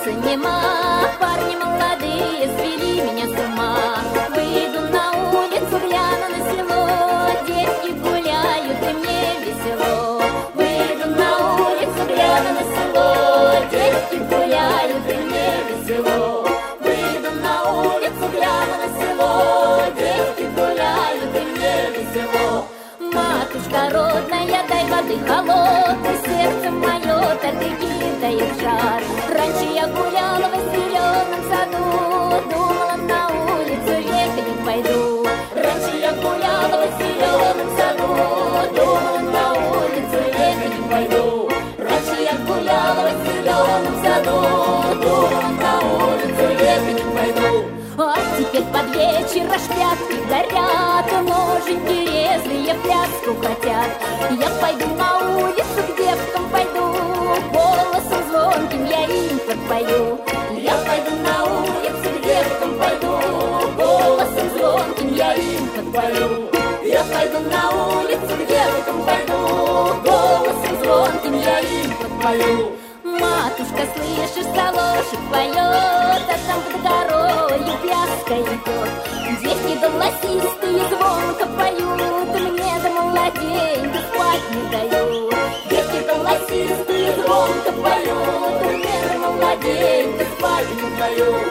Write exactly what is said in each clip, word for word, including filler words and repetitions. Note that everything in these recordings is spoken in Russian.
солнца нема, парни молодые свели меня с ума. Выйду на улицу, гляну на село, девки гуляют и мне весело. Выйду на улицу, гляну на село, девки гуляют и мне весело. Выйду на улицу, гляну на село, девки гуляют и мне весело. Матушка родная, дай воды холодной, сердце мое так и кидает жар. Раньше я гуляла в зеленом саду, думала, на улицу ехать не пойду. Раньше я гуляла в зеленом саду, думала, на улицу ехать не пойду. Раньше я гуляла в зеленом саду, думала, на улицу ехать не пойду. А теперь под вечер аж пятки горят, ноженьки резвые пляску хотят. Я пойду на улицу, к девкам пойду, голосом звонким я им подпою. Я пойду на улицу, к девкам пойду, голосом звонким я им подпою. Я пойду на улицу, к девкам пойду, голосом звонким я им подпою. Матушка, слышишь, галошек поет, а там под горою пляска идет. Девки голосистые звонко поют, мне да молоденько спать не дают. Девки голосистые звонко поют, мне да молоденько спать не дают.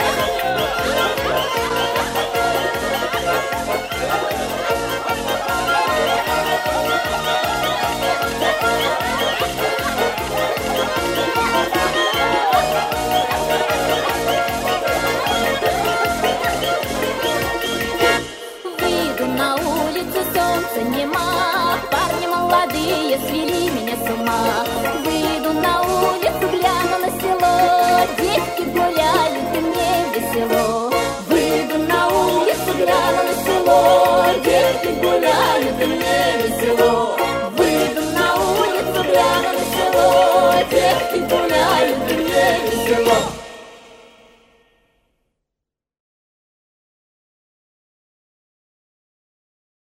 Выйду на улицу, солнца нема, парни молодые свели меня с ума. Выйду на улицу, гляну на село, девки гуляют и мне весело. Выйду на улицу, гляну на село, девки гуляют и мне весело. Выйду на улицу, гляну на село, девки гуляют и